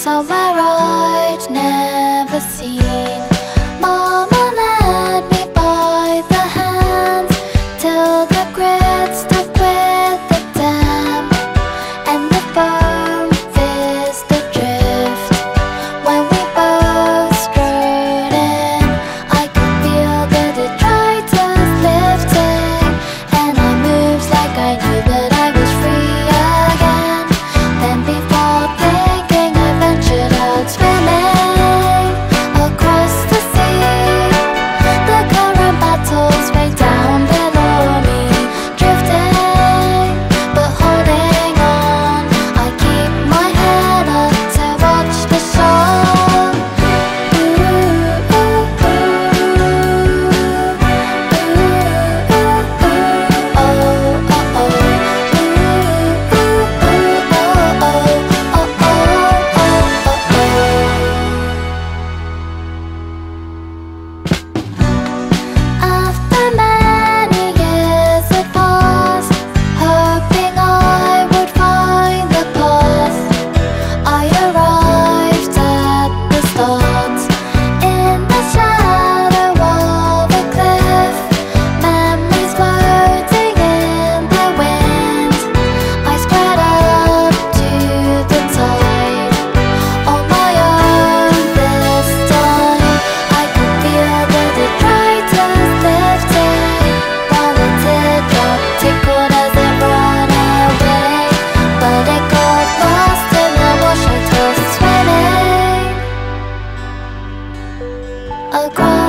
somewhere I'd never seen. Mama led me by the hand till the grid stuck with the dam, and the foam fizzed adrift. When we both strode in, I could feel the detritus lifting, and I moved like I knew that I was free again. Then before thinking, I ventured out swimming across the sea. The current battles way down below me, drifting but holding on. I keep my head up to watch the show. Ooh, ooh, ooh, ooh, oh, oh, oh. Ooh, ooh, ooh, oh, oh, oh, oh, oh, oh. After many years had passed, hoping I would find the path, I arrived at the start. In the shadow of a cliff, memories floating in the wind, I spread up to the tide. On my own this time, I could feel the detritus lifting, while the teardrop tickled as it ran away. But it got lost in the wash I tossed swimming across